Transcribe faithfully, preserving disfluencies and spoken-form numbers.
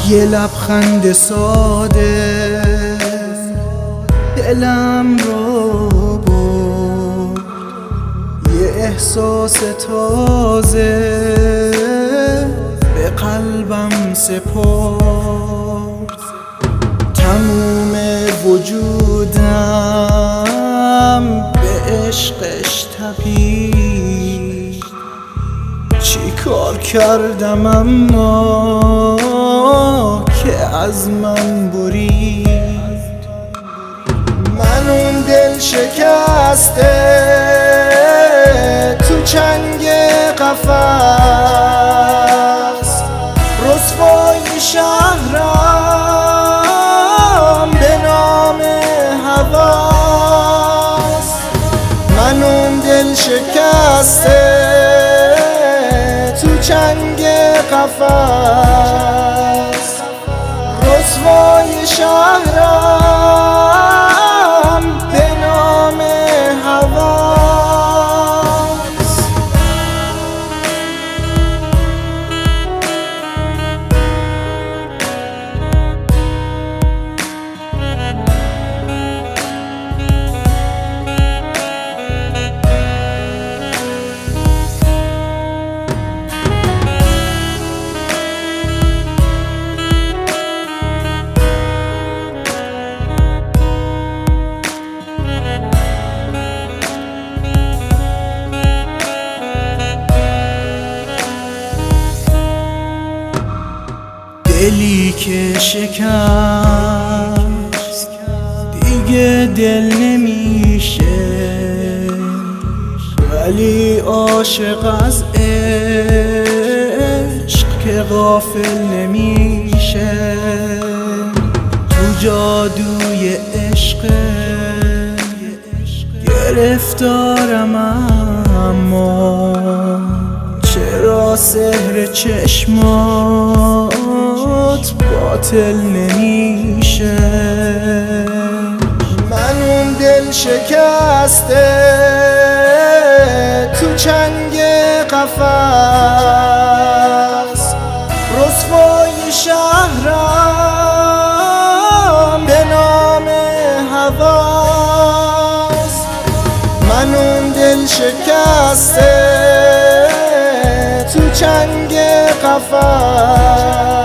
یه لبخند ساده دلم رو برد، یه احساس تازه به قلبم سپرد. تموم وجودم به عشقش تپید، چی کار کردم اما که از من برید. من اون دل شکسته تو چنگ قفس، رسوای شهرم به نام هوس. من اون دل شکسته تو چنگ قفس، رسوای شهرم به نام هوس. دلی که شکست دیگه دل نمیشه، ولی عاشق از عشق که غافل نمیشه. تو جادوی عشق گرفتارم، اما چرا سحر چشمات باطل نمیشه. من اون دل شکسته تو چنگ قفس، رسوای شهرم به نام هوس. من اون دل شکسته تو چنگ قفس،